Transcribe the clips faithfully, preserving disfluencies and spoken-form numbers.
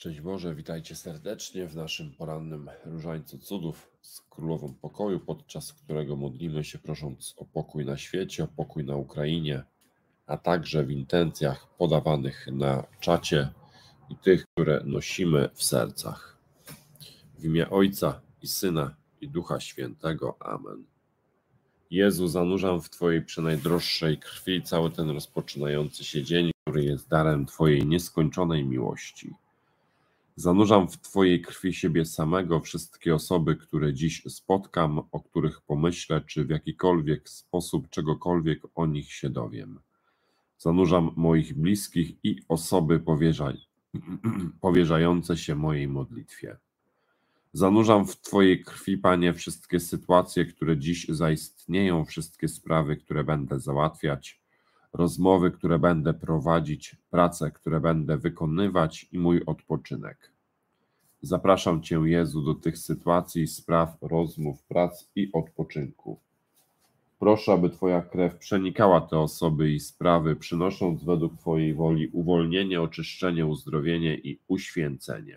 Szczęść Boże, witajcie serdecznie w naszym porannym Różańcu Cudów z Królową Pokoju, podczas którego modlimy się prosząc o pokój na świecie, o pokój na Ukrainie, a także w intencjach podawanych na czacie i tych, które nosimy w sercach. W imię Ojca i Syna i Ducha Świętego. Amen. Jezu, zanurzam w Twojej przenajdroższej krwi cały ten rozpoczynający się dzień, który jest darem Twojej nieskończonej miłości. Zanurzam w Twojej krwi siebie samego, wszystkie osoby, które dziś spotkam, o których pomyślę, czy w jakikolwiek sposób czegokolwiek o nich się dowiem. Zanurzam moich bliskich i osoby powierzaj, powierzające się mojej modlitwie. Zanurzam w Twojej krwi, Panie, wszystkie sytuacje, które dziś zaistnieją, wszystkie sprawy, które będę załatwiać, rozmowy, które będę prowadzić, prace, które będę wykonywać i mój odpoczynek. Zapraszam Cię, Jezu, do tych sytuacji, spraw, rozmów, prac i odpoczynku. Proszę, aby Twoja krew przenikała te osoby i sprawy, przynosząc według Twojej woli uwolnienie, oczyszczenie, uzdrowienie i uświęcenie.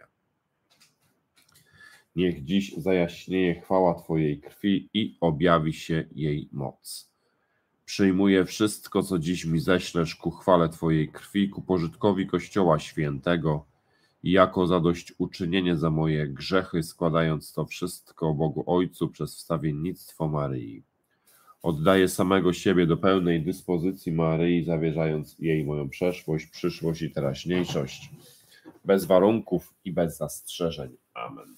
Niech dziś zajaśnieje chwała Twojej krwi i objawi się jej moc. Przyjmuję wszystko, co dziś mi ześlesz ku chwale Twojej krwi, ku pożytkowi Kościoła Świętego i jako zadośćuczynienie za moje grzechy, składając to wszystko Bogu Ojcu przez wstawiennictwo Maryi. Oddaję samego siebie do pełnej dyspozycji Maryi, zawierzając jej moją przeszłość, przyszłość i teraźniejszość, bez warunków i bez zastrzeżeń. Amen.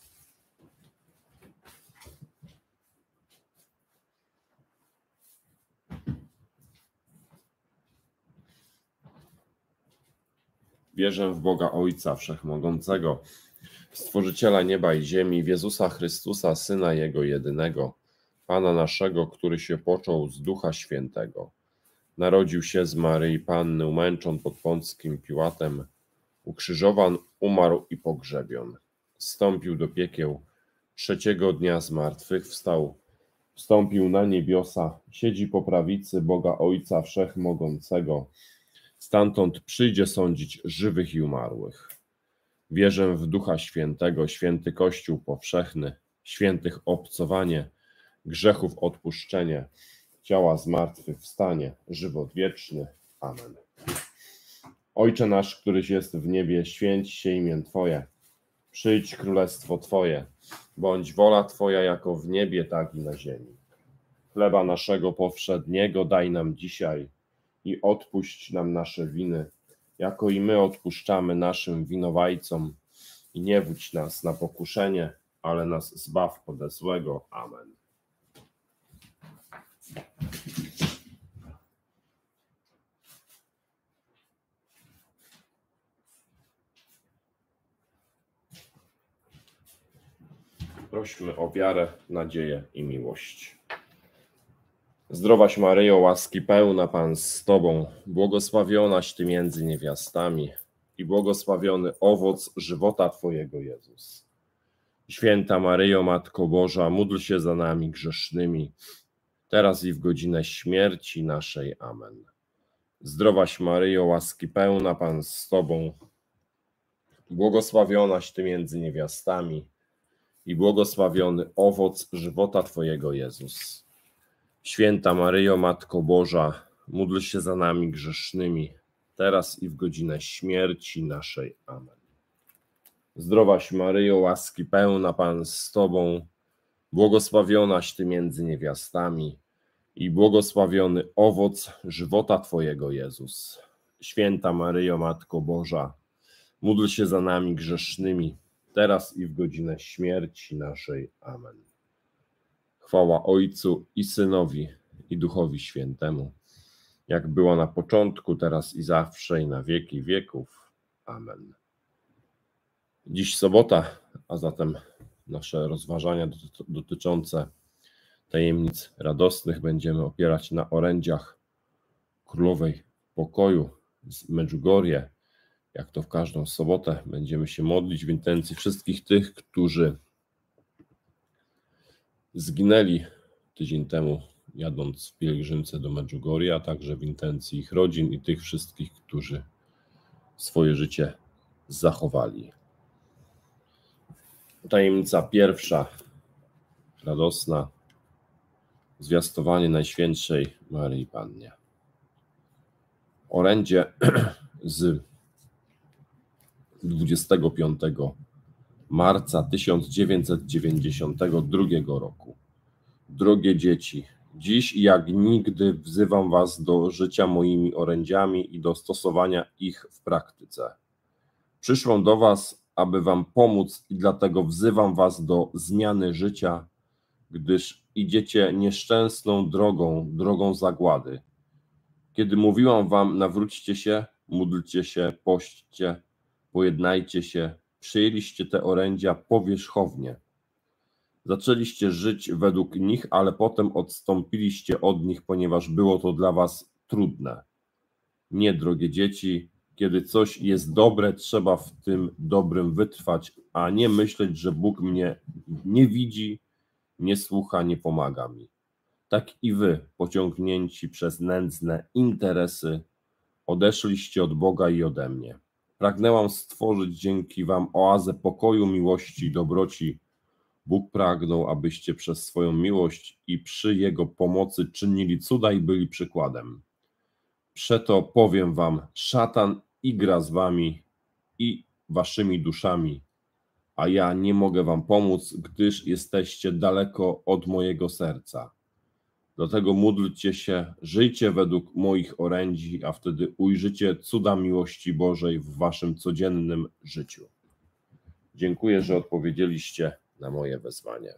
Wierzę w Boga Ojca Wszechmogącego, Stworzyciela nieba i ziemi, w Jezusa Chrystusa, Syna Jego jedynego, Pana naszego, który się począł z Ducha Świętego. Narodził się z Maryi Panny, umęczon pod Pąckim Piłatem, ukrzyżowan, umarł i pogrzebion. Zstąpił do piekieł, trzeciego dnia zmartwychwstał, wstąpił na niebiosa, siedzi po prawicy Boga Ojca Wszechmogącego, stamtąd przyjdzie sądzić żywych i umarłych. Wierzę w Ducha Świętego, święty Kościół powszechny, świętych obcowanie, grzechów odpuszczenie, ciała zmartwychwstanie, żywot wieczny. Amen. Ojcze nasz, któryś jest w niebie, święć się imię Twoje. Przyjdź królestwo Twoje, bądź wola Twoja jako w niebie, tak i na ziemi. Chleba naszego powszedniego daj nam dzisiaj i odpuść nam nasze winy, jako i my odpuszczamy naszym winowajcom. I nie wódź nas na pokuszenie, ale nas zbaw ode złego. Amen. Prośmy o wiarę, nadzieję i miłość. Zdrowaś Maryjo, łaski pełna, Pan z Tobą, błogosławionaś Ty między niewiastami i błogosławiony owoc żywota Twojego, Jezus. Święta Maryjo, Matko Boża, módl się za nami grzesznymi, teraz i w godzinę śmierci naszej. Amen. Zdrowaś Maryjo, łaski pełna, Pan z Tobą, błogosławionaś Ty między niewiastami i błogosławiony owoc żywota Twojego, Jezus. Święta Maryjo, Matko Boża, módl się za nami grzesznymi, teraz i w godzinę śmierci naszej. Amen. Zdrowaś Maryjo, łaski pełna, Pan z Tobą, błogosławionaś Ty między niewiastami i błogosławiony owoc żywota Twojego, Jezus. Święta Maryjo, Matko Boża, módl się za nami grzesznymi, teraz i w godzinę śmierci naszej. Amen. Chwała Ojcu i Synowi i Duchowi Świętemu, jak była na początku, teraz i zawsze, i na wieki wieków. Amen. Dziś sobota, a zatem nasze rozważania dotyczące tajemnic radosnych będziemy opierać na orędziach Królowej Pokoju z Medjugorje. Jak to w każdą sobotę będziemy się modlić w intencji wszystkich tych, którzy zginęli tydzień temu, jadąc w pielgrzymce do Medjugorje, a także w intencji ich rodzin i tych wszystkich, którzy swoje życie zachowali. Tajemnica pierwsza, radosna, zwiastowanie Najświętszej Maryi Pannie. Orędzie z dwudziestego piątego marca tysiąc dziewięćset dziewięćdziesiątego drugiego roku. Drogie dzieci, dziś jak nigdy wzywam was do życia moimi orędziami i do stosowania ich w praktyce. Przyszłam do was, aby wam pomóc i dlatego wzywam was do zmiany życia, gdyż idziecie nieszczęsną drogą, drogą zagłady. Kiedy mówiłam wam, nawróćcie się, módlcie się, pośćcie, pojednajcie się, przyjęliście te orędzia powierzchownie. Zaczęliście żyć według nich, ale potem odstąpiliście od nich, ponieważ było to dla was trudne. Nie, drogie dzieci, kiedy coś jest dobre, trzeba w tym dobrym wytrwać, a nie myśleć, że Bóg mnie nie widzi, nie słucha, nie pomaga mi. Tak i wy, pociągnięci przez nędzne interesy, odeszliście od Boga i ode mnie. Pragnęłam stworzyć dzięki wam oazę pokoju, miłości i dobroci. Bóg pragnął, abyście przez swoją miłość i przy Jego pomocy czynili cuda i byli przykładem. Przeto powiem wam, szatan igra z wami i waszymi duszami, a ja nie mogę wam pomóc, gdyż jesteście daleko od mojego serca. Dlatego módlcie się, żyjcie według moich orędzi, a wtedy ujrzycie cuda miłości Bożej w waszym codziennym życiu. Dziękuję, że odpowiedzieliście na moje wezwanie.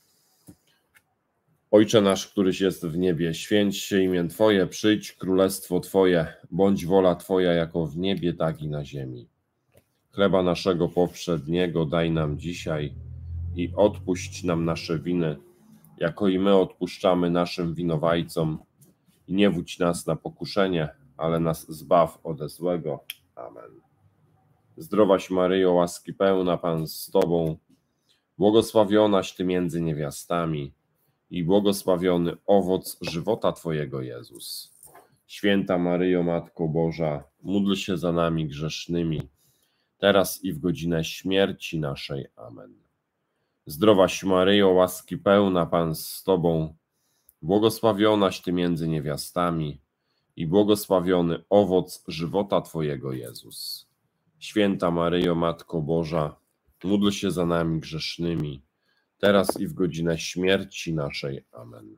Ojcze nasz, któryś jest w niebie, święć się imię Twoje, przyjdź królestwo Twoje, bądź wola Twoja jako w niebie, tak i na ziemi. Chleba naszego powszedniego daj nam dzisiaj i odpuść nam nasze winy, jako i my odpuszczamy naszym winowajcom. I nie wódź nas na pokuszenie, ale nas zbaw ode złego. Amen. Zdrowaś Maryjo, łaski pełna, Pan z Tobą, błogosławionaś Ty między niewiastami i błogosławiony owoc żywota Twojego, Jezus. Święta Maryjo, Matko Boża, módl się za nami grzesznymi, teraz i w godzinę śmierci naszej. Amen. Zdrowaś Maryjo, łaski pełna, Pan z Tobą, błogosławionaś Ty między niewiastami i błogosławiony owoc żywota Twojego, Jezus. Święta Maryjo, Matko Boża, módl się za nami grzesznymi, teraz i w godzinę śmierci naszej. Amen.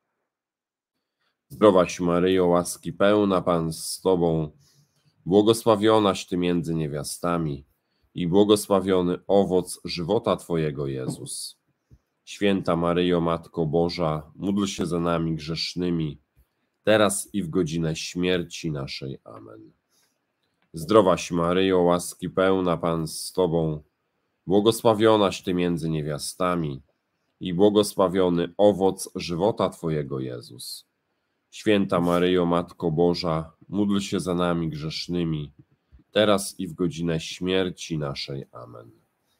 Zdrowaś Maryjo, łaski pełna, Pan z Tobą, błogosławionaś Ty między niewiastami i błogosławiony owoc żywota Twojego, Jezus. Święta Maryjo, Matko Boża, módl się za nami grzesznymi, teraz i w godzinę śmierci naszej. Amen. Zdrowaś Maryjo, łaski pełna, Pan z Tobą, błogosławionaś Ty między niewiastami i błogosławiony owoc żywota Twojego, Jezus. Święta Maryjo, Matko Boża, módl się za nami grzesznymi, teraz i w godzinę śmierci naszej. Amen.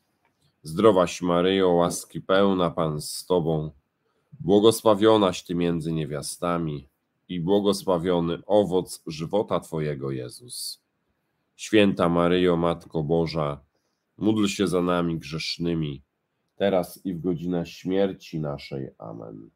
Zdrowaś Maryjo, łaski pełna, Pan z Tobą, błogosławionaś Ty między niewiastami i błogosławiony owoc żywota Twojego, Jezus. Święta Maryjo, Matko Boża, módl się za nami grzesznymi, teraz i w godzinę śmierci naszej. Amen.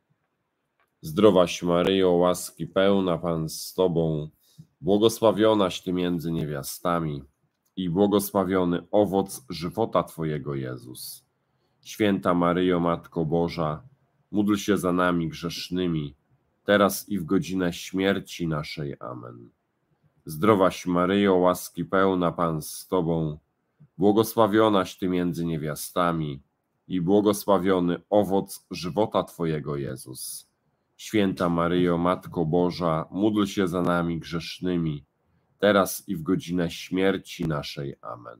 Zdrowaś Maryjo, łaski pełna, Pan z Tobą, błogosławionaś Ty między niewiastami i błogosławiony owoc żywota Twojego, Jezus. Święta Maryjo, Matko Boża, módl się za nami grzesznymi, teraz i w godzinę śmierci naszej. Amen. Zdrowaś Maryjo, łaski pełna, Pan z Tobą, błogosławionaś Ty między niewiastami i błogosławiony owoc żywota Twojego, Jezus. Święta Maryjo, Matko Boża, módl się za nami grzesznymi, teraz i w godzinę śmierci naszej. Amen.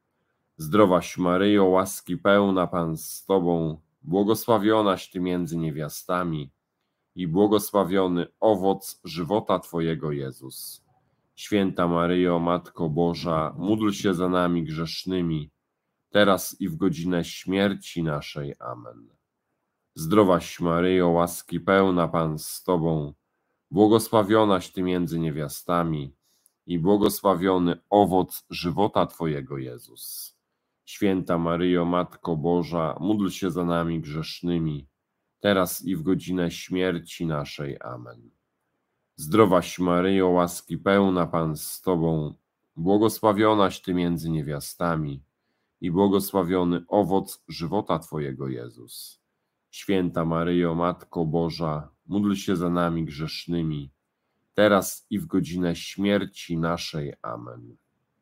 Zdrowaś Maryjo, łaski pełna, Pan z Tobą, błogosławionaś Ty między niewiastami i błogosławiony owoc żywota Twojego, Jezus. Święta Maryjo, Matko Boża, módl się za nami grzesznymi, teraz i w godzinę śmierci naszej. Amen. Zdrowaś Maryjo, łaski pełna, Pan z Tobą, błogosławionaś Ty między niewiastami i błogosławiony owoc żywota Twojego, Jezus. Święta Maryjo, Matko Boża, módl się za nami grzesznymi, teraz i w godzinę śmierci naszej. Amen. Zdrowaś Maryjo, łaski pełna, Pan z Tobą, błogosławionaś Ty między niewiastami i błogosławiony owoc żywota Twojego, Jezus. Święta Maryjo, Matko Boża, módl się za nami grzesznymi, teraz i w godzinę śmierci naszej. Amen.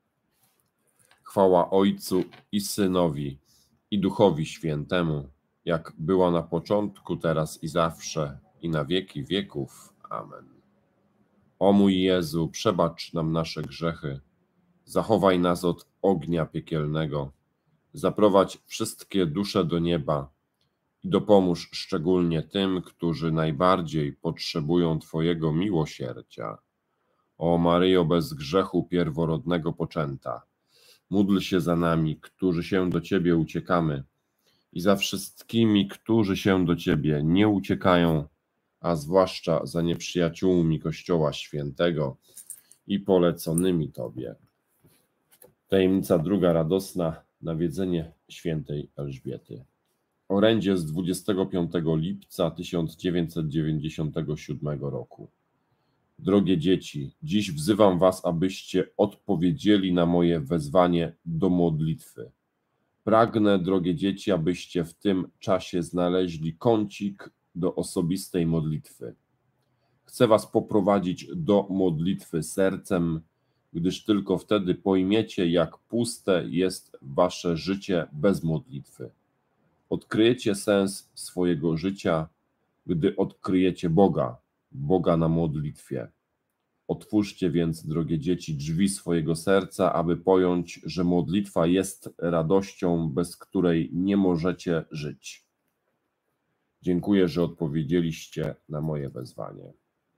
Chwała Ojcu i Synowi, i Duchowi Świętemu, jak była na początku, teraz i zawsze, i na wieki wieków. Amen. O mój Jezu, przebacz nam nasze grzechy, zachowaj nas od ognia piekielnego, zaprowadź wszystkie dusze do nieba i dopomóż szczególnie tym, którzy najbardziej potrzebują Twojego miłosierdzia. O Maryjo, bez grzechu pierworodnego poczęta, módl się za nami, którzy się do Ciebie uciekamy, i za wszystkimi, którzy się do Ciebie nie uciekają, a zwłaszcza za nieprzyjaciółmi Kościoła Świętego i poleconymi Tobie. Tajemnica druga radosna, nawiedzenie świętej Elżbiety. Orędzie z dwudziestego piątego lipca tysiąc dziewięćset dziewięćdziesiątego siódmego roku. Drogie dzieci, dziś wzywam was, abyście odpowiedzieli na moje wezwanie do modlitwy. Pragnę, drogie dzieci, abyście w tym czasie znaleźli kącik do osobistej modlitwy. Chcę was poprowadzić do modlitwy sercem, gdyż tylko wtedy pojmiecie, jak puste jest wasze życie bez modlitwy. Odkryjecie sens swojego życia, gdy odkryjecie Boga, Boga na modlitwie. Otwórzcie więc, drogie dzieci, drzwi swojego serca, aby pojąć, że modlitwa jest radością, bez której nie możecie żyć. Dziękuję, że odpowiedzieliście na moje wezwanie.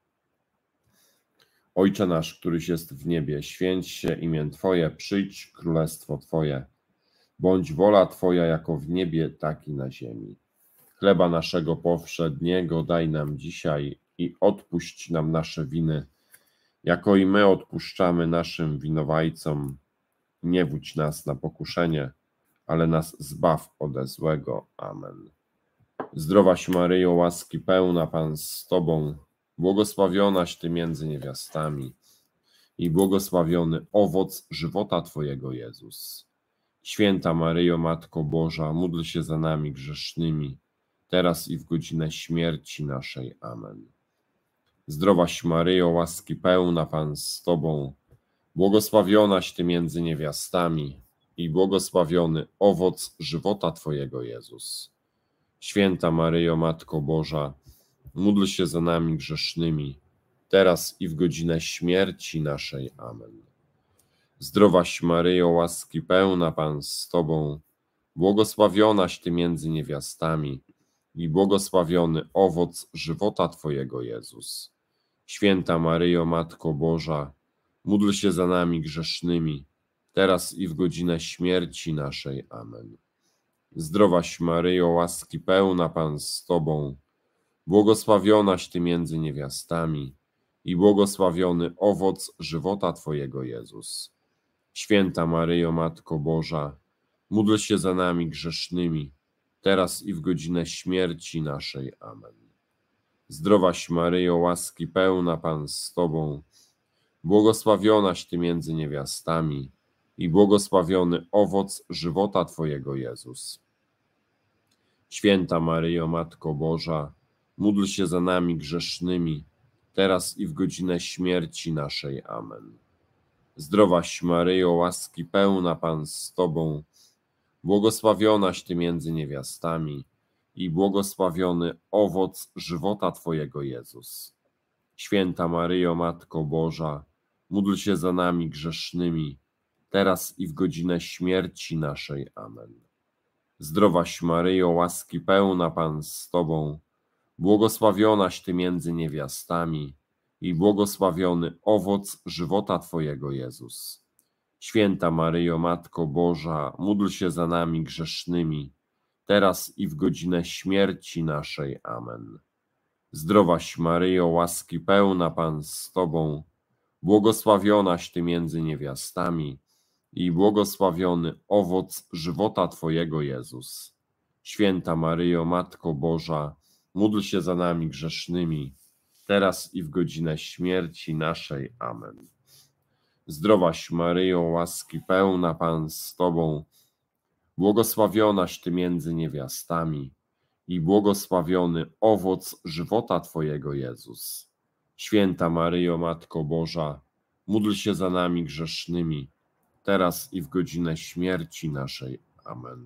Ojcze nasz, któryś jest w niebie, święć się imię Twoje, przyjdź królestwo Twoje. Bądź wola Twoja jako w niebie, tak i na ziemi. Chleba naszego powszedniego daj nam dzisiaj i odpuść nam nasze winy, jako i my odpuszczamy naszym winowajcom. Nie wódź nas na pokuszenie, ale nas zbaw ode złego. Amen. Zdrowaś Maryjo, łaski pełna, Pan z Tobą, błogosławionaś Ty między niewiastami i błogosławiony owoc żywota Twojego, Jezus. Święta Maryjo, Matko Boża, módl się za nami grzesznymi, teraz i w godzinę śmierci naszej. Amen. Zdrowaś Maryjo, łaski pełna, Pan z Tobą, błogosławionaś Ty między niewiastami i błogosławiony owoc żywota Twojego, Jezus. Święta Maryjo, Matko Boża, módl się za nami grzesznymi, teraz i w godzinę śmierci naszej. Amen. Zdrowaś Maryjo, łaski pełna, Pan z Tobą, błogosławionaś Ty między niewiastami i błogosławiony owoc żywota Twojego, Jezus. Święta Maryjo, Matko Boża, módl się za nami grzesznymi, teraz i w godzinę śmierci naszej. Amen. Zdrowaś Maryjo, łaski pełna, Pan z Tobą, błogosławionaś Ty między niewiastami i błogosławiony owoc żywota Twojego, Jezus. Święta Maryjo, Matko Boża, módl się za nami grzesznymi, teraz i w godzinę śmierci naszej. Amen. Zdrowaś Maryjo, łaski pełna, Pan z Tobą, błogosławionaś Ty między niewiastami i błogosławiony owoc żywota Twojego, Jezus. Święta Maryjo, Matko Boża, módl się za nami grzesznymi, teraz i w godzinę śmierci naszej. Amen. Zdrowaś Maryjo, łaski pełna, Pan z Tobą, błogosławionaś Ty między niewiastami i błogosławiony owoc żywota Twojego, Jezus. Święta Maryjo, Matko Boża, módl się za nami grzesznymi, teraz i w godzinę śmierci naszej. Amen. Zdrowaś Maryjo, łaski pełna, Pan z Tobą, błogosławionaś Ty między niewiastami i błogosławiony owoc żywota Twojego, Jezus. Święta Maryjo, Matko Boża, módl się za nami grzesznymi, teraz i w godzinę śmierci naszej. Amen. Zdrowaś Maryjo, łaski pełna, Pan z Tobą, błogosławionaś Ty między niewiastami i błogosławiony owoc żywota Twojego, Jezus. Święta Maryjo, Matko Boża, módl się za nami grzesznymi, teraz i w godzinę śmierci naszej. Amen. Zdrowaś Maryjo, łaski pełna, Pan z Tobą, błogosławionaś Ty między niewiastami i błogosławiony owoc żywota Twojego, Jezus. Święta Maryjo, Matko Boża, módl się za nami grzesznymi, teraz i w godzinę śmierci naszej. Amen.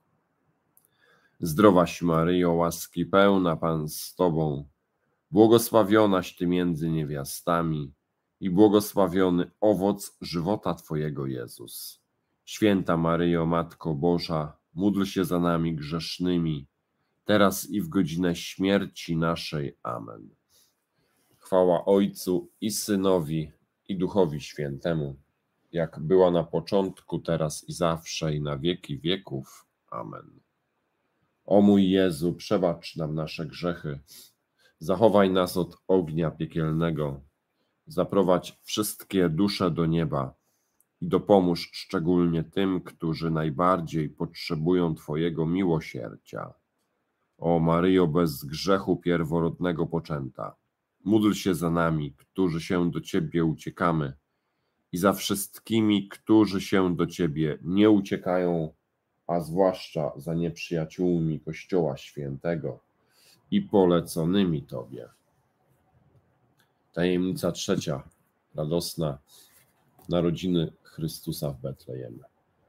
Zdrowaś Maryjo, łaski pełna, Pan z Tobą, błogosławionaś Ty między niewiastami i błogosławiony owoc żywota Twojego, Jezus. Święta Maryjo, Matko Boża, módl się za nami grzesznymi, teraz i w godzinę śmierci naszej. Amen. Chwała Ojcu i Synowi, i Duchowi Świętemu, jak była na początku, teraz i zawsze, i na wieki wieków. Amen. O mój Jezu, przebacz nam nasze grzechy, zachowaj nas od ognia piekielnego, zaprowadź wszystkie dusze do nieba i dopomóż szczególnie tym, którzy najbardziej potrzebują Twojego miłosierdzia. O Maryjo, bez grzechu pierworodnego poczęta, módl się za nami, którzy się do Ciebie uciekamy, i za wszystkimi, którzy się do Ciebie nie uciekają, a zwłaszcza za nieprzyjaciółmi Kościoła Świętego i poleconymi Tobie. Tajemnica trzecia, radosna, narodziny Chrystusa w Betlejem.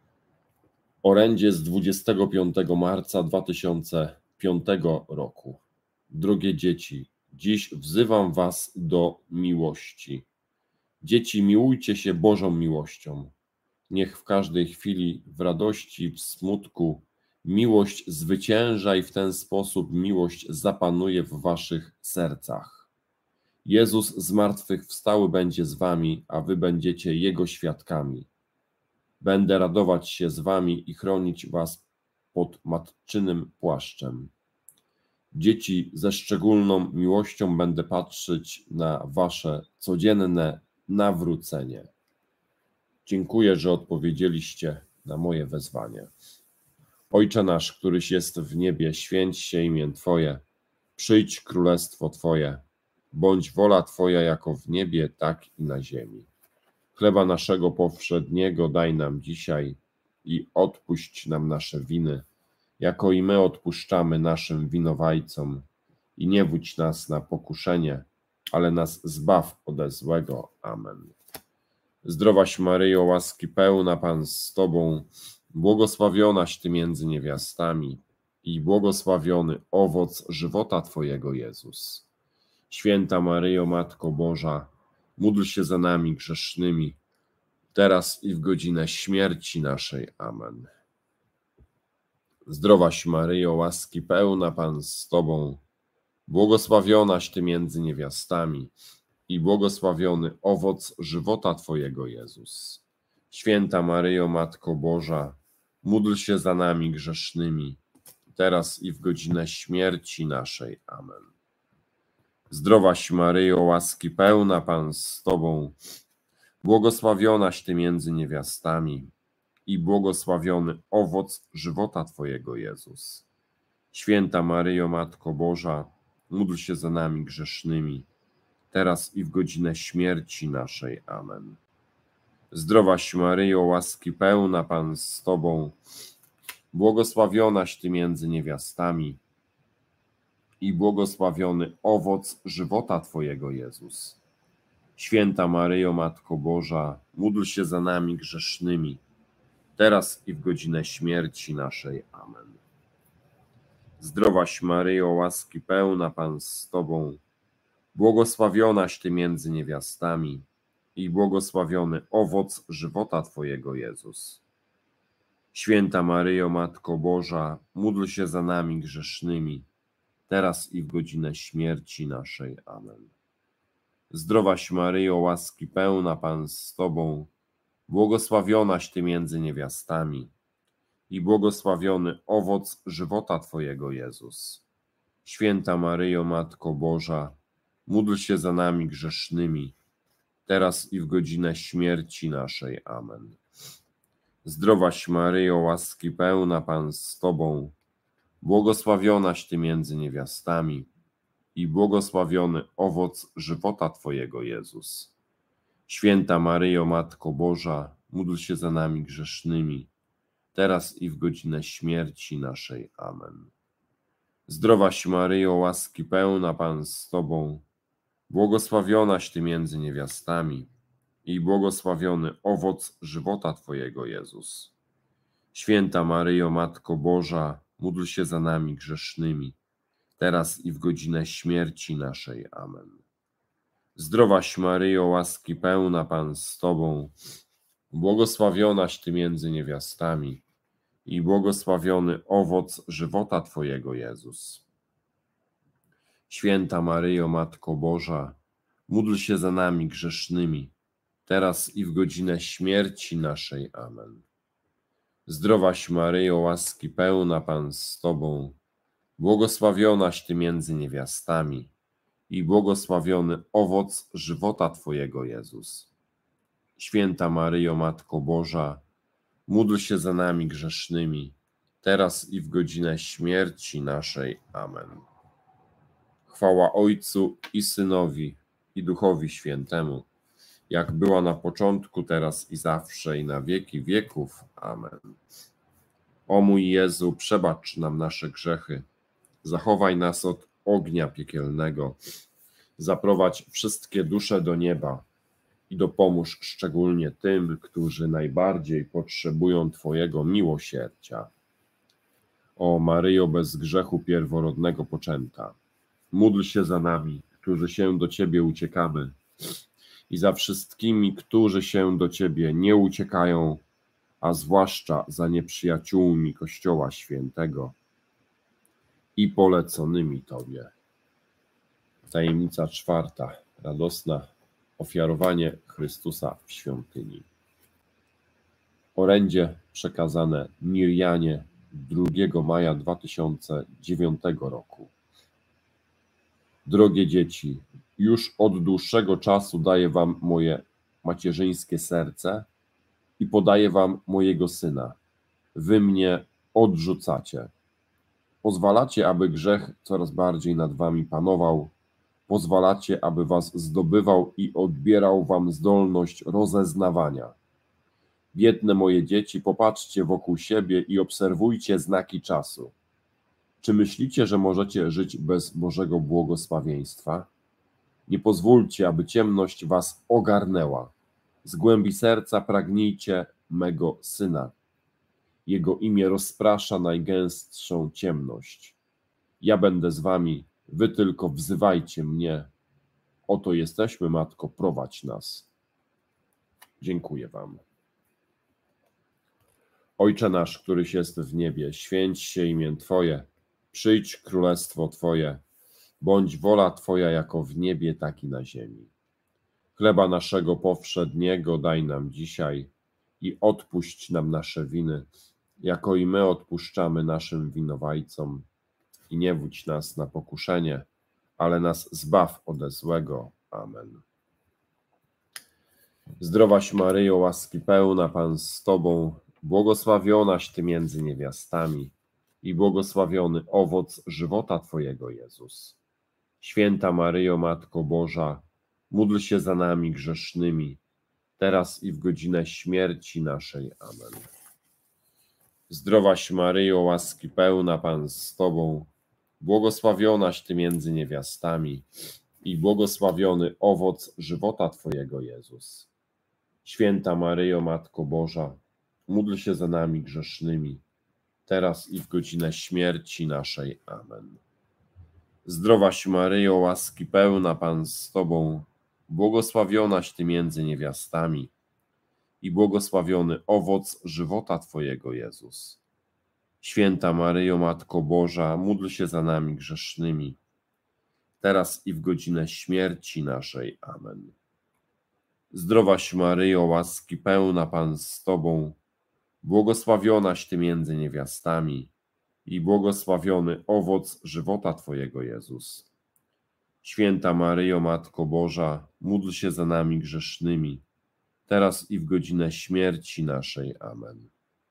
Orędzie z dwudziestego piątego marca dwa tysiące piątego roku. Drogie dzieci, dziś wzywam was do miłości. Dzieci, miłujcie się Bożą miłością. Niech w każdej chwili, w radości, w smutku, miłość zwycięża i w ten sposób miłość zapanuje w waszych sercach. Jezus zmartwychwstały będzie z wami, a wy będziecie Jego świadkami. Będę radować się z wami i chronić was pod matczynym płaszczem. Dzieci, ze szczególną miłością będę patrzeć na wasze codzienne nawrócenie. Dziękuję, że odpowiedzieliście na moje wezwanie. Ojcze nasz, któryś jest w niebie, święć się imię Twoje, przyjdź królestwo Twoje, bądź wola Twoja jako w niebie, tak i na ziemi. Chleba naszego powszedniego daj nam dzisiaj i odpuść nam nasze winy, jako i my odpuszczamy naszym winowajcom. I nie wódź nas na pokuszenie, ale nas zbaw ode złego. Amen. Zdrowaś Maryjo, łaski pełna, Pan z Tobą, błogosławionaś Ty między niewiastami i błogosławiony owoc żywota Twojego, Jezus. Święta Maryjo, Matko Boża, módl się za nami grzesznymi, teraz i w godzinę śmierci naszej. Amen. Zdrowaś Maryjo, łaski pełna, Pan z Tobą, błogosławionaś Ty między niewiastami i błogosławiony owoc żywota Twojego, Jezus. Święta Maryjo, Matko Boża, módl się za nami grzesznymi, teraz i w godzinę śmierci naszej. Amen. Zdrowaś Maryjo, łaski pełna, Pan z Tobą, błogosławionaś Ty między niewiastami i błogosławiony owoc żywota Twojego, Jezus. Święta Maryjo, Matko Boża, módl się za nami grzesznymi, teraz i w godzinę śmierci naszej. Amen. Zdrowaś Maryjo, łaski pełna, Pan z Tobą, błogosławionaś Ty między niewiastami i błogosławiony owoc żywota Twojego, Jezus. Święta Maryjo, Matko Boża, módl się za nami grzesznymi, teraz i w godzinę śmierci naszej. Amen. Zdrowaś Maryjo, łaski pełna, Pan z Tobą, błogosławionaś Ty między niewiastami i błogosławiony owoc żywota Twojego, Jezus. Święta Maryjo, Matko Boża, módl się za nami grzesznymi, teraz i w godzinę śmierci naszej. Amen. Zdrowaś Maryjo, łaski pełna, Pan z Tobą, błogosławionaś Ty między niewiastami i błogosławiony owoc żywota Twojego, Jezus. Święta Maryjo, Matko Boża, módl się za nami grzesznymi, teraz i w godzinę śmierci naszej. Amen. Zdrowaś Maryjo, łaski pełna, Pan z Tobą, błogosławionaś Ty między niewiastami i błogosławiony owoc żywota Twojego, Jezus. Święta Maryjo, Matko Boża, módl się za nami grzesznymi, teraz i w godzinę śmierci naszej. Amen. Zdrowaś Maryjo, łaski pełna, Pan z Tobą, błogosławionaś Ty między niewiastami i błogosławiony owoc żywota Twojego, Jezus. Święta Maryjo, Matko Boża, módl się za nami grzesznymi, teraz i w godzinę śmierci naszej. Amen. Zdrowaś Maryjo, łaski pełna, Pan z Tobą, błogosławionaś Ty między niewiastami i błogosławiony owoc żywota Twojego, Jezus. Święta Maryjo, Matko Boża, módl się za nami grzesznymi, teraz i w godzinę śmierci naszej. Amen. Zdrowaś Maryjo, łaski pełna, Pan z Tobą, błogosławionaś Ty między niewiastami i błogosławiony owoc żywota Twojego, Jezus. Święta Maryjo, Matko Boża, módl się za nami grzesznymi, teraz i w godzinę śmierci naszej. Amen. Chwała Ojcu i Synowi, i Duchowi Świętemu, jak była na początku, teraz i zawsze, i na wieki wieków. Amen. O mój Jezu, przebacz nam nasze grzechy, zachowaj nas od ognia piekielnego, zaprowadź wszystkie dusze do nieba i dopomóż szczególnie tym, którzy najbardziej potrzebują Twojego miłosierdzia. O Maryjo, bez grzechu pierworodnego poczęta, módl się za nami, którzy się do Ciebie uciekamy, i za wszystkimi, którzy się do Ciebie nie uciekają, a zwłaszcza za nieprzyjaciółmi Kościoła Świętego i poleconymi Tobie. Tajemnica czwarta, radosna, ofiarowanie Chrystusa w świątyni. Orędzie przekazane Mirjanie drugiego maja dwa tysiące dziewiątego roku. Drogie dzieci, już od dłuższego czasu daję wam moje macierzyńskie serce i podaję wam mojego syna. Wy mnie odrzucacie. Pozwalacie, aby grzech coraz bardziej nad wami panował. Pozwalacie, aby was zdobywał i odbierał wam zdolność rozeznawania. Biedne moje dzieci, popatrzcie wokół siebie i obserwujcie znaki czasu. Czy myślicie, że możecie żyć bez Bożego błogosławieństwa? Nie pozwólcie, aby ciemność was ogarnęła. Z głębi serca pragnijcie mego Syna. Jego imię rozprasza najgęstszą ciemność. Ja będę z wami, wy tylko wzywajcie mnie. Oto jesteśmy, Matko, prowadź nas. Dziękuję wam. Ojcze nasz, któryś jest w niebie, święć się imię Twoje, przyjdź królestwo Twoje, bądź wola Twoja jako w niebie, tak i na ziemi. Chleba naszego powszedniego daj nam dzisiaj i odpuść nam nasze winy, jako i my odpuszczamy naszym winowajcom. I nie wódź nas na pokuszenie, ale nas zbaw ode złego. Amen. Zdrowaś Maryjo, łaski pełna, Pan z Tobą, błogosławionaś Ty między niewiastami i błogosławiony owoc żywota Twojego, Jezus. Święta Maryjo, Matko Boża, módl się za nami grzesznymi, teraz i w godzinę śmierci naszej. Amen. Zdrowaś Maryjo, łaski pełna, Pan z Tobą, błogosławionaś Ty między niewiastami i błogosławiony owoc żywota Twojego, Jezus. Święta Maryjo, Matko Boża, módl się za nami grzesznymi, teraz i w godzinę śmierci naszej. Amen. Zdrowaś Maryjo, łaski pełna, Pan z Tobą, błogosławionaś Ty między niewiastami i błogosławiony owoc żywota Twojego, Jezus. Święta Maryjo, Matko Boża, módl się za nami grzesznymi, teraz i w godzinę śmierci naszej. Amen. Zdrowaś Maryjo, łaski pełna, Pan z Tobą, błogosławionaś Ty między niewiastami i błogosławiony owoc żywota Twojego, Jezus. Święta Maryjo, Matko Boża, módl się za nami grzesznymi, teraz i w godzinę śmierci naszej. Amen.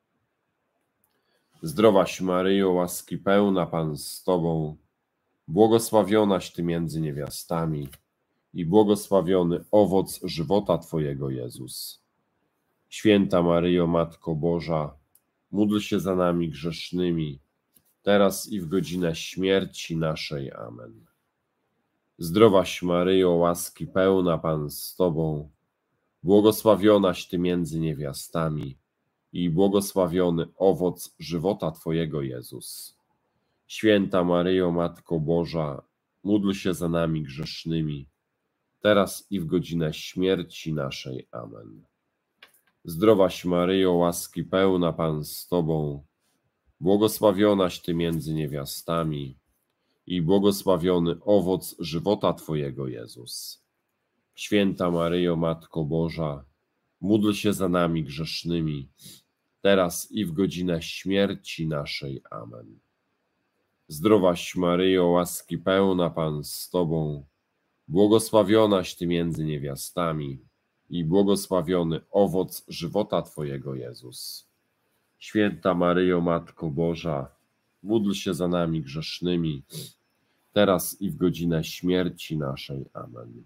Zdrowaś Maryjo, łaski pełna, Pan z Tobą, błogosławionaś Ty między niewiastami i błogosławiony owoc żywota Twojego, Jezus. Święta Maryjo, Matko Boża, módl się za nami grzesznymi, teraz i w godzinę śmierci naszej. Amen. Zdrowaś Maryjo, łaski pełna, Pan z Tobą, błogosławionaś Ty między niewiastami i błogosławiony owoc żywota Twojego, Jezus. Święta Maryjo, Matko Boża, módl się za nami grzesznymi, teraz i w godzinę śmierci naszej. Amen. Zdrowaś Maryjo, łaski pełna, Pan z Tobą, błogosławionaś Ty między niewiastami i błogosławiony owoc żywota Twojego, Jezus. Święta Maryjo, Matko Boża, módl się za nami grzesznymi, teraz i w godzinę śmierci naszej. Amen. Zdrowaś Maryjo, łaski pełna, Pan z Tobą, błogosławionaś Ty między niewiastami i błogosławiony owoc żywota Twojego, Jezus. Święta Maryjo, Matko Boża, módl się za nami grzesznymi, teraz i w godzinę śmierci naszej. Amen.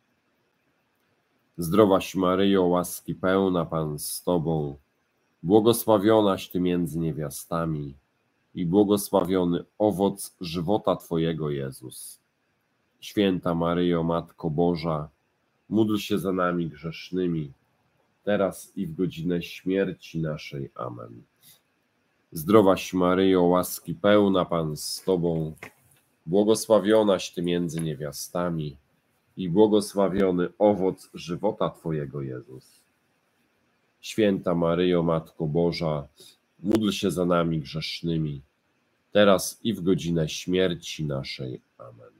Zdrowaś Maryjo, łaski pełna, Pan z Tobą, błogosławionaś Ty między niewiastami i błogosławiony owoc żywota Twojego, Jezus. Święta Maryjo, Matko Boża, módl się za nami grzesznymi, teraz i w godzinę śmierci naszej. Amen. Zdrowaś Maryjo, łaski pełna, Pan z Tobą, błogosławionaś Ty między niewiastami i błogosławiony owoc żywota Twojego, Jezus. Święta Maryjo, Matko Boża, módl się za nami grzesznymi, teraz i w godzinę śmierci naszej. Amen.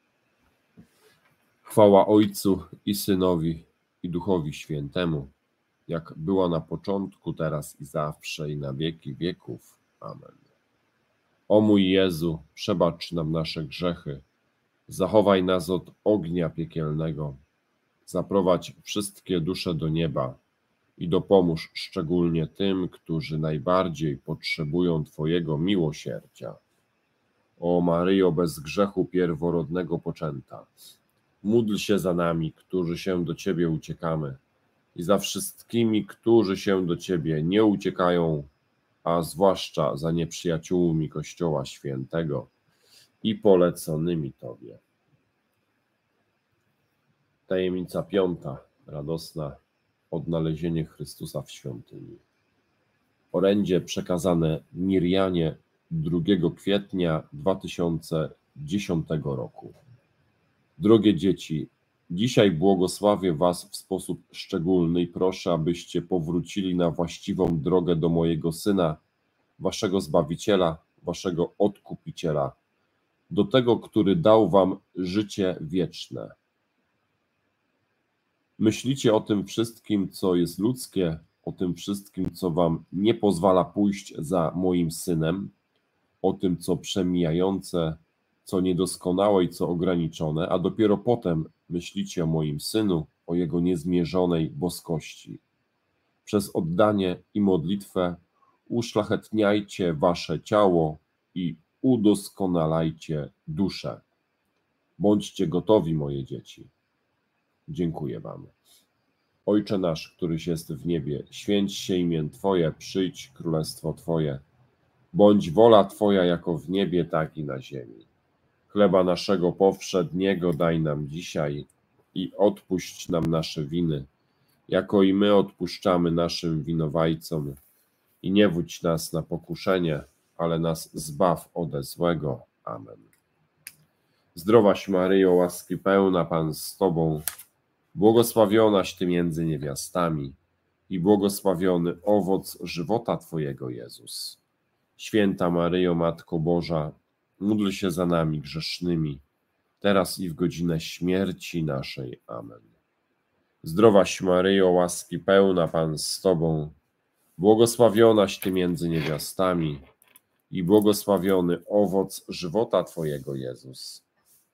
Chwała Ojcu i Synowi i Duchowi Świętemu, jak była na początku, teraz i zawsze, i na wieki wieków. Amen. O mój Jezu, przebacz nam nasze grzechy, zachowaj nas od ognia piekielnego, zaprowadź wszystkie dusze do nieba i dopomóż szczególnie tym, którzy najbardziej potrzebują Twojego miłosierdzia. O Maryjo, bez grzechu pierworodnego poczęta, módl się za nami, którzy się do Ciebie uciekamy, i za wszystkimi, którzy się do Ciebie nie uciekają, a zwłaszcza za nieprzyjaciółmi Kościoła Świętego i poleconymi Tobie. Tajemnica piąta, radosna, odnalezienie Chrystusa w świątyni. Orędzie przekazane Mirjanie drugiego kwietnia dwa tysiące dziesiątego roku. Drogie dzieci, dzisiaj błogosławię Was w sposób szczególny i proszę, abyście powrócili na właściwą drogę do mojego Syna, Waszego Zbawiciela, Waszego Odkupiciela, do tego, który dał Wam życie wieczne. Myślicie o tym wszystkim, co jest ludzkie, o tym wszystkim, co Wam nie pozwala pójść za moim Synem, o tym, co przemijające, co niedoskonałe i co ograniczone, a dopiero potem myślicie o moim Synu, o Jego niezmierzonej boskości. Przez oddanie i modlitwę uszlachetniajcie Wasze ciało i udoskonalajcie duszę. Bądźcie gotowi, moje dzieci. Dziękuję Wam. Ojcze nasz, któryś jest w niebie, święć się imię Twoje, przyjdź królestwo Twoje. Bądź wola Twoja jako w niebie, tak i na ziemi. Chleba naszego powszedniego daj nam dzisiaj i odpuść nam nasze winy, jako i my odpuszczamy naszym winowajcom. I nie wódź nas na pokuszenie, ale nas zbaw ode złego. Amen. Zdrowaś Maryjo, łaski pełna, Pan z Tobą, błogosławionaś Ty między niewiastami i błogosławiony owoc żywota Twojego, Jezus. Święta Maryjo, Matko Boża, módl się za nami grzesznymi, teraz i w godzinę śmierci naszej. Amen. Zdrowaś Maryjo, łaski pełna, Pan z Tobą, błogosławionaś Ty między niewiastami i błogosławiony owoc żywota Twojego, Jezus.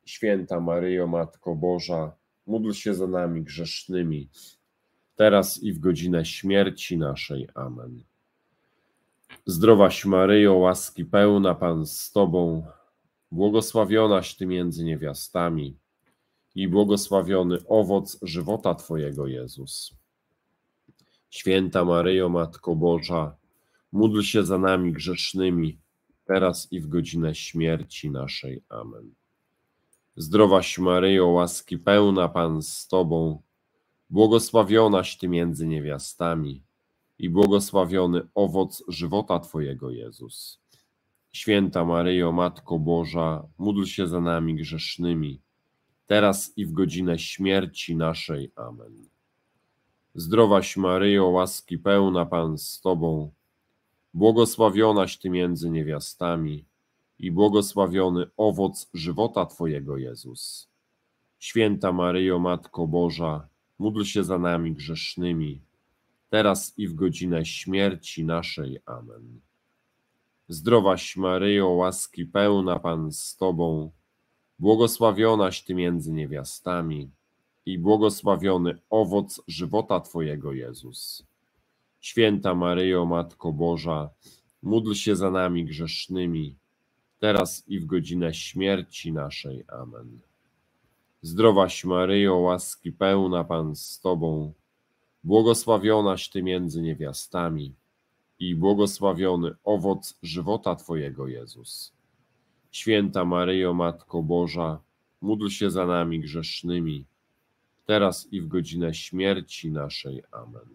Święta Maryjo, Matko Boża, módl się za nami grzesznymi, teraz i w godzinę śmierci naszej. Amen. Zdrowaś Maryjo, łaski pełna, Pan z Tobą, błogosławionaś Ty między niewiastami i błogosławiony owoc żywota Twojego, Jezus. Święta Maryjo, Matko Boża, módl się za nami grzesznymi, teraz i w godzinę śmierci naszej. Amen. Zdrowaś Maryjo, łaski pełna, Pan z Tobą, błogosławionaś Ty między niewiastami i błogosławiony owoc żywota Twojego, Jezus. Święta Maryjo, Matko Boża, módl się za nami grzesznymi, teraz i w godzinę śmierci naszej. Amen. Zdrowaś Maryjo, łaski pełna, Pan z Tobą, błogosławionaś Ty między niewiastami i błogosławiony owoc żywota Twojego, Jezus. Święta Maryjo, Matko Boża, módl się za nami grzesznymi, teraz i w godzinę śmierci naszej. Amen. Zdrowaś Maryjo, łaski pełna, Pan z Tobą, błogosławionaś Ty między niewiastami i błogosławiony owoc żywota Twojego, Jezus. Święta Maryjo, Matko Boża, módl się za nami grzesznymi, teraz i w godzinę śmierci naszej. Amen. Zdrowaś Maryjo, łaski pełna, Pan z Tobą, błogosławionaś Ty między niewiastami i błogosławiony owoc żywota Twojego, Jezus. Święta Maryjo, Matko Boża, módl się za nami grzesznymi, teraz i w godzinę śmierci naszej. Amen.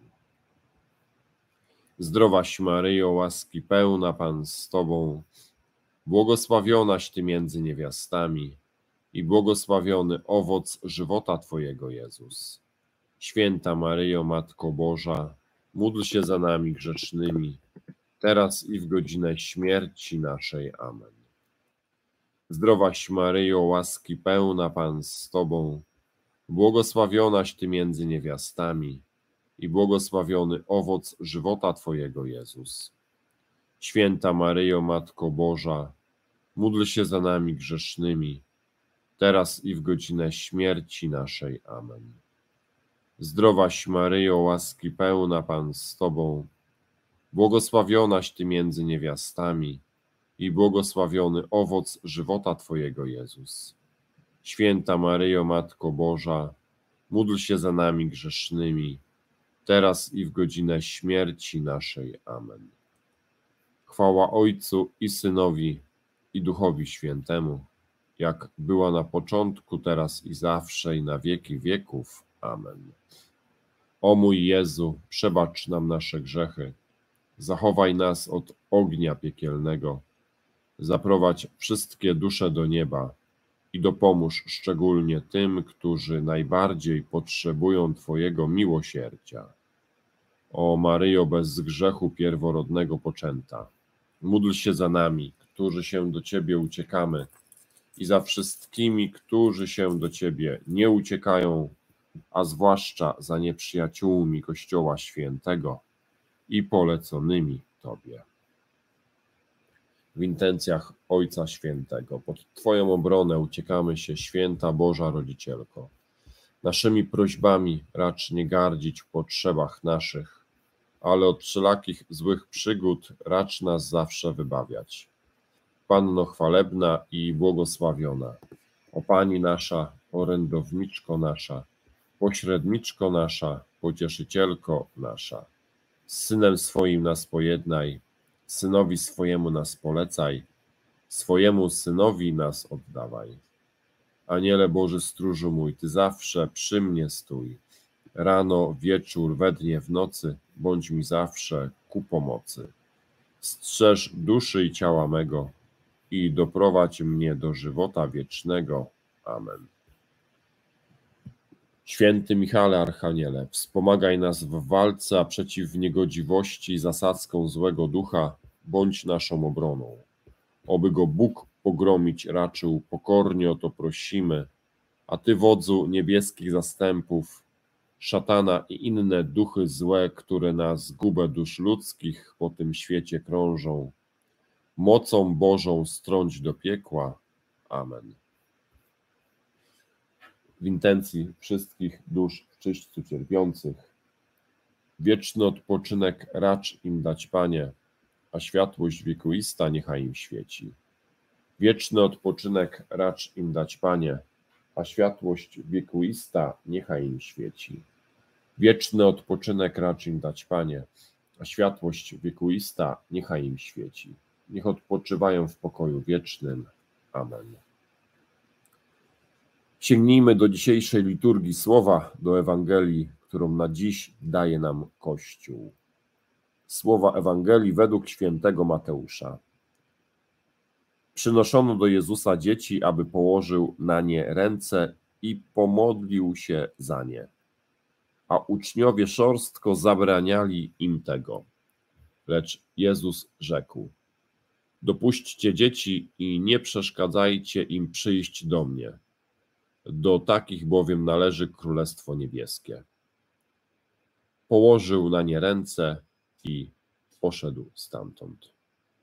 Zdrowaś Maryjo, łaski pełna, Pan z Tobą, błogosławionaś Ty między niewiastami i błogosławiony owoc żywota Twojego, Jezus. Święta Maryjo, Matko Boża, módl się za nami grzesznymi, teraz i w godzinę śmierci naszej. Amen. Zdrowaś Maryjo, łaski pełna, Pan z Tobą, błogosławionaś Ty między niewiastami i błogosławiony owoc żywota Twojego, Jezus. Święta Maryjo, Matko Boża, módl się za nami grzesznymi, teraz i w godzinę śmierci naszej. Amen. Zdrowaś Maryjo, łaski pełna, Pan z Tobą, błogosławionaś Ty między niewiastami i błogosławiony owoc żywota Twojego, Jezus. Święta Maryjo, Matko Boża, módl się za nami grzesznymi, teraz i w godzinę śmierci naszej. Amen. Chwała Ojcu i Synowi, i Duchowi Świętemu, jak była na początku, teraz i zawsze, i na wieki wieków. Amen. O mój Jezu, przebacz nam nasze grzechy, zachowaj nas od ognia piekielnego, zaprowadź wszystkie dusze do nieba i dopomóż szczególnie tym, którzy najbardziej potrzebują Twojego miłosierdzia. O Maryjo, bez grzechu pierworodnego poczęta, módl się za nami, którzy się do Ciebie uciekamy, i za wszystkimi, którzy się do Ciebie nie uciekają, a zwłaszcza za nieprzyjaciółmi Kościoła Świętego i poleconymi Tobie. W intencjach Ojca Świętego, pod Twoją obronę uciekamy się, Święta Boża Rodzicielko. Naszymi prośbami racz nie gardzić w potrzebach naszych, ale od wszelakich złych przygód racz nas zawsze wybawiać. Panno chwalebna i błogosławiona, o Pani nasza, orędowniczko nasza, pośredniczko nasza, pocieszycielko nasza, z Synem swoim nas pojednaj, Synowi swojemu nas polecaj, swojemu Synowi nas oddawaj. Aniele Boży stróżu mój, Ty zawsze przy mnie stój, rano, wieczór, we dnie, w nocy, bądź mi zawsze ku pomocy. Strzeż duszy i ciała mego i doprowadź mnie do żywota wiecznego. Amen. Święty Michale Archaniele, wspomagaj nas w walce, a przeciw niegodziwości i zasadzkom złego ducha bądź naszą obroną. Oby go Bóg pogromić raczył, pokornie o to prosimy, a Ty, wodzu niebieskich zastępów, szatana i inne duchy złe, które na zgubę dusz ludzkich po tym świecie krążą, mocą Bożą strąć do piekła. Amen. w intencji wszystkich dusz w czyśćcu cierpiących. Wieczny odpoczynek racz im dać, Panie, a światłość wiekuista niechaj im świeci. Wieczny odpoczynek racz im dać, Panie, a światłość wiekuista niechaj im świeci. Wieczny odpoczynek racz im dać, Panie, a światłość wiekuista niechaj im świeci. Niech odpoczywają w pokoju wiecznym. Amen. Sięgnijmy do dzisiejszej liturgii słowa, do Ewangelii, którą na dziś daje nam Kościół. Słowa Ewangelii według świętego Mateusza. Przynoszono do Jezusa dzieci, aby położył na nie ręce i pomodlił się za nie. A uczniowie szorstko zabraniali im tego. Lecz Jezus rzekł: dopuśćcie dzieci i nie przeszkadzajcie im przyjść do mnie. Do takich bowiem należy Królestwo Niebieskie. Położył na nie ręce i poszedł stamtąd.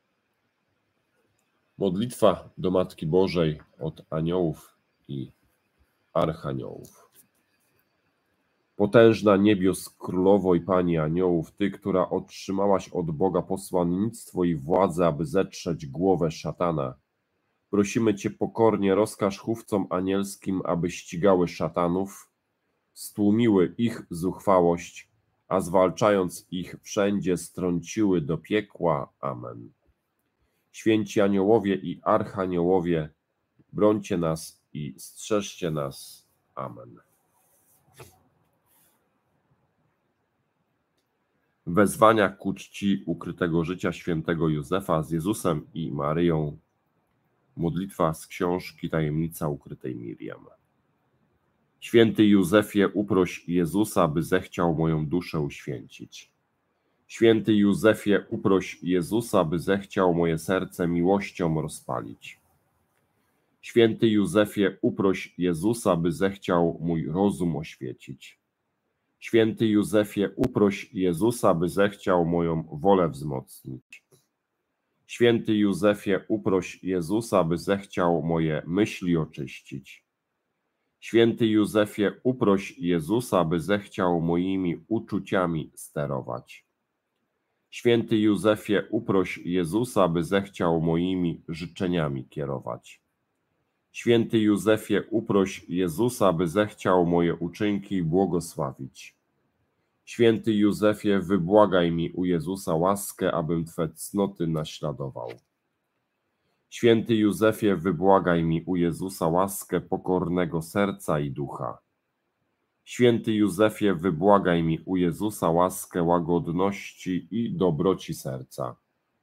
Modlitwa do Matki Bożej od aniołów i archaniołów. Potężna niebios Królowo i Pani aniołów, Ty, która otrzymałaś od Boga posłannictwo i władzę, aby zetrzeć głowę szatana, prosimy Cię pokornie, rozkaż chówcom anielskim, aby ścigały szatanów, stłumiły ich zuchwałość, a zwalczając ich wszędzie strąciły do piekła. Amen. Święci aniołowie i archaniołowie, brońcie nas i strzeżcie nas. Amen. Wezwania ku czci ukrytego życia świętego Józefa z Jezusem i Maryją. Modlitwa z książki Tajemnica ukrytej Miriam. Święty Józefie, uproś Jezusa, by zechciał moją duszę uświęcić. Święty Józefie, uproś Jezusa, by zechciał moje serce miłością rozpalić. Święty Józefie, uproś Jezusa, by zechciał mój rozum oświecić. Święty Józefie, uproś Jezusa, by zechciał moją wolę wzmocnić. Święty Józefie, uproś Jezusa, by zechciał moje myśli oczyścić. Święty Józefie, uproś Jezusa, by zechciał moimi uczuciami sterować. Święty Józefie, uproś Jezusa, by zechciał moimi życzeniami kierować. Święty Józefie, uproś Jezusa, by zechciał moje uczynki błogosławić. Święty Józefie, wybłagaj mi u Jezusa łaskę, abym Twe cnoty naśladował. Święty Józefie, wybłagaj mi u Jezusa łaskę pokornego serca i ducha. Święty Józefie, wybłagaj mi u Jezusa łaskę łagodności i dobroci serca.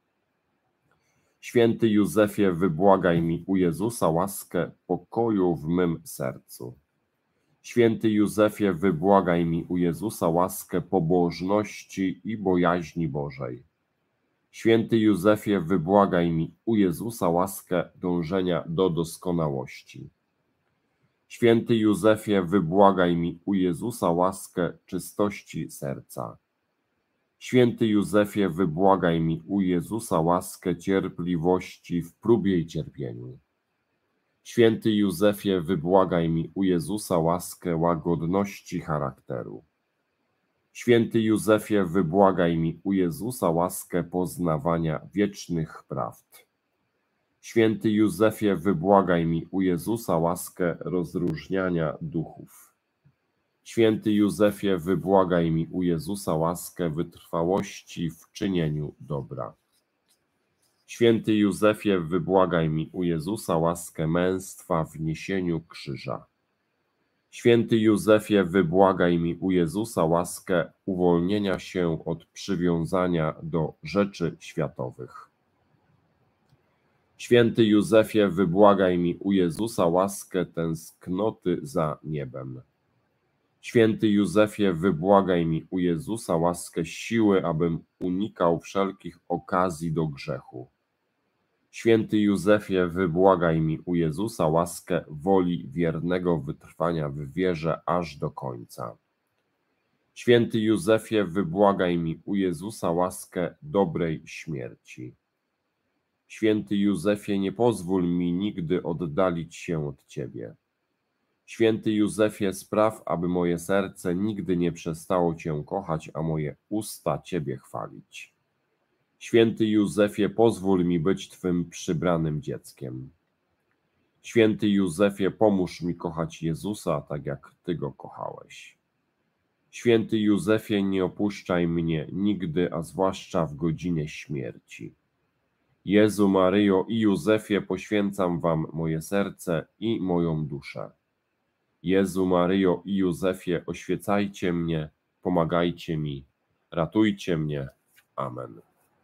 Święty Józefie, wybłagaj mi u Jezusa łaskę pokoju w mym sercu. Święty Józefie, wybłagaj mi u Jezusa łaskę pobożności i bojaźni Bożej. Święty Józefie, wybłagaj mi u Jezusa łaskę dążenia do doskonałości. Święty Józefie, wybłagaj mi u Jezusa łaskę czystości serca. Święty Józefie, wybłagaj mi u Jezusa łaskę cierpliwości w próbie i cierpieniu. Święty Józefie, wybłagaj mi u Jezusa łaskę łagodności charakteru. Święty Józefie, wybłagaj mi u Jezusa łaskę poznawania wiecznych prawd. Święty Józefie, wybłagaj mi u Jezusa łaskę rozróżniania duchów. Święty Józefie, wybłagaj mi u Jezusa łaskę wytrwałości w czynieniu dobra. Święty Józefie, wybłagaj mi u Jezusa łaskę męstwa w niesieniu krzyża. Święty Józefie, wybłagaj mi u Jezusa łaskę uwolnienia się od przywiązania do rzeczy światowych. Święty Józefie, wybłagaj mi u Jezusa łaskę tęsknoty za niebem. Święty Józefie, wybłagaj mi u Jezusa łaskę siły, abym unikał wszelkich okazji do grzechu. Święty Józefie, wybłagaj mi u Jezusa łaskę woli wiernego wytrwania w wierze aż do końca. Święty Józefie, wybłagaj mi u Jezusa łaskę dobrej śmierci. Święty Józefie, nie pozwól mi nigdy oddalić się od Ciebie. Święty Józefie, spraw, aby moje serce nigdy nie przestało Cię kochać, a moje usta Ciebie chwalić. Święty Józefie, pozwól mi być Twym przybranym dzieckiem. Święty Józefie, pomóż mi kochać Jezusa, tak jak Ty Go kochałeś. Święty Józefie, nie opuszczaj mnie nigdy, a zwłaszcza w godzinie śmierci. Jezu, Maryjo i Józefie, poświęcam Wam moje serce i moją duszę. Jezu, Maryjo i Józefie, oświecajcie mnie, pomagajcie mi, ratujcie mnie. Amen.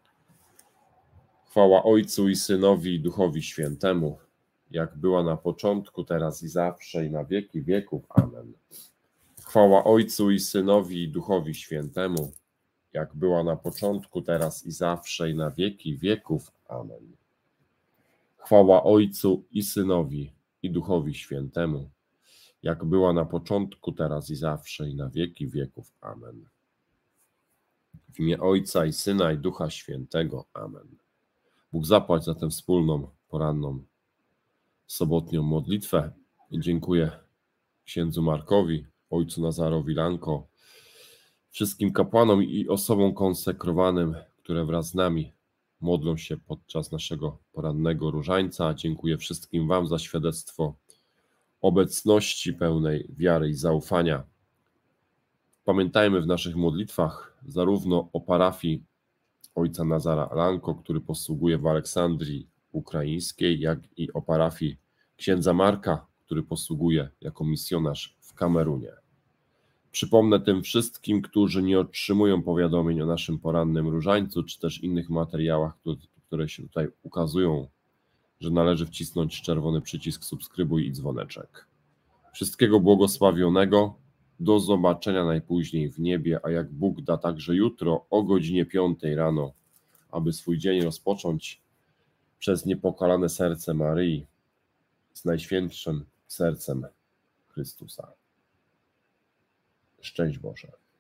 Chwała Ojcu i Synowi i Duchowi Świętemu, jak była na początku, teraz i zawsze, i na wieki wieków. Amen. Chwała Ojcu i Synowi i Duchowi Świętemu, jak była na początku, teraz i zawsze, i na wieki wieków. Amen. Chwała Ojcu i Synowi i Duchowi Świętemu, jak była na początku, teraz i zawsze, i na wieki wieków. Amen. W imię Ojca i Syna i Ducha Świętego. Amen. Bóg zapłać za tę wspólną, poranną, sobotnią modlitwę. Dziękuję księdzu Markowi, ojcu Nazarowi Lanko, wszystkim kapłanom i osobom konsekrowanym, które wraz z nami modlą się podczas naszego porannego różańca. Dziękuję wszystkim Wam za świadectwo obecności pełnej wiary i zaufania. Pamiętajmy w naszych modlitwach zarówno o parafii ojca Nazara Lanko, który posługuje w Aleksandrii Ukraińskiej, jak i o parafii księdza Marka, który posługuje jako misjonarz w Kamerunie. Przypomnę tym wszystkim, którzy nie otrzymują powiadomień o naszym porannym różańcu, czy też innych materiałach, które się tutaj ukazują, że należy wcisnąć czerwony przycisk subskrybuj i dzwoneczek. Wszystkiego błogosławionego, do zobaczenia najpóźniej w niebie, a jak Bóg da, także jutro o godzinie piątej rano, aby swój dzień rozpocząć przez niepokalane serce Maryi z najświętszym sercem Chrystusa. Szczęść Boże.